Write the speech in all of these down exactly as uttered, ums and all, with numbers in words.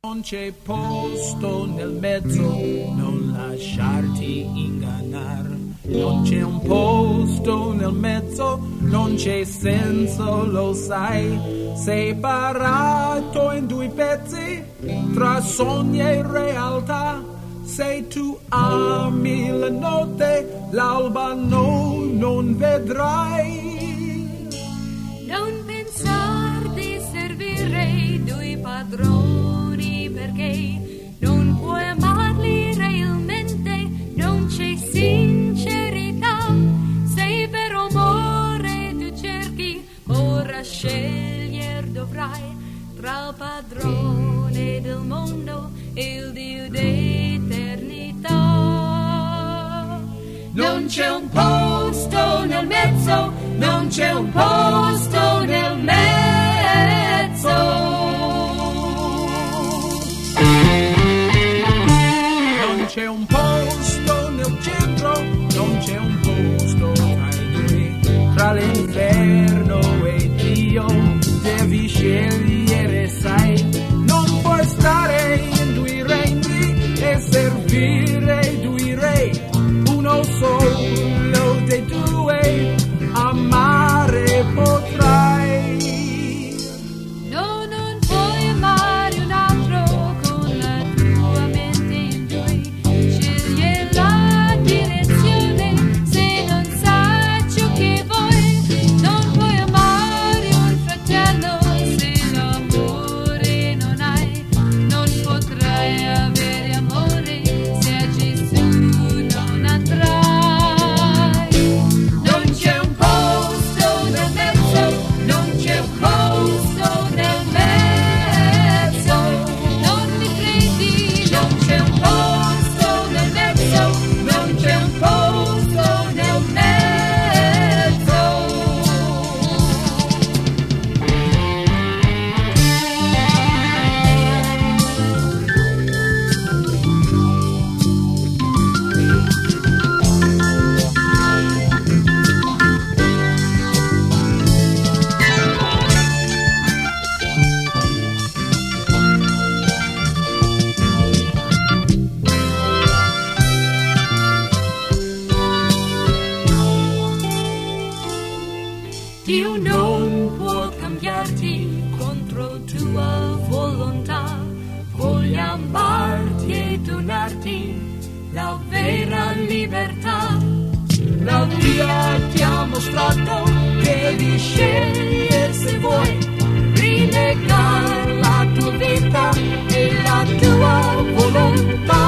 Non c'è posto nel mezzo, non lasciarti ingannare. Non c'è un posto nel mezzo, non c'è senso, lo sai. Separato in due pezzi, tra sogni e realtà. Se tu ami la notte, l'alba no, non vedrai. Non pensar di servire due padroni, perché non puoi amarli realmente, non c'è sincerità. Se per amore tu cerchi, ora scegliere dovrai tra il padrone del mondo e il Dio d'eternità. Non c'è un posto nel mezzo, non c'è un posto nel mezzo. Non c'è un posto nel centro, non c'è un posto tra i due, tra l'inferno e Dio, devi scegliere, sai, non puoi stare in due regni e servire due re, uno solo dei due, amare potrai. No, non puoi amare un altro con la tua mente in due. Scegli la direzione se non sai ciò che vuoi. Non puoi amare un fratello se l'amore non hai. Non potrai avere amore se a Gesù non andrai. Non c'è un posto nel mezzo, non c'è un posto nel mezzo. Non mi credi, non c'è un posto nel mezzo, non c'è un posto nel mezzo. Dio non può cambiarti contro tua volontà, vuole amarti e donarti la vera libertà. La via ti ha mostrato che devi scegliere se vuoi rinnegare la tua vita e la tua volontà.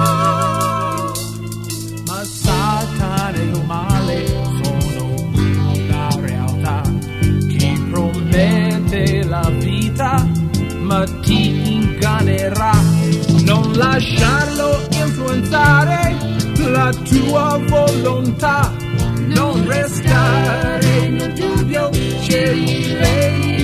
Ma Satana e il male sono una realtà. Ti promette la vita, ma ti ingannerà. Non lasciarlo influenzare la tua volontà. Non restare nel dubbio, scegli lei.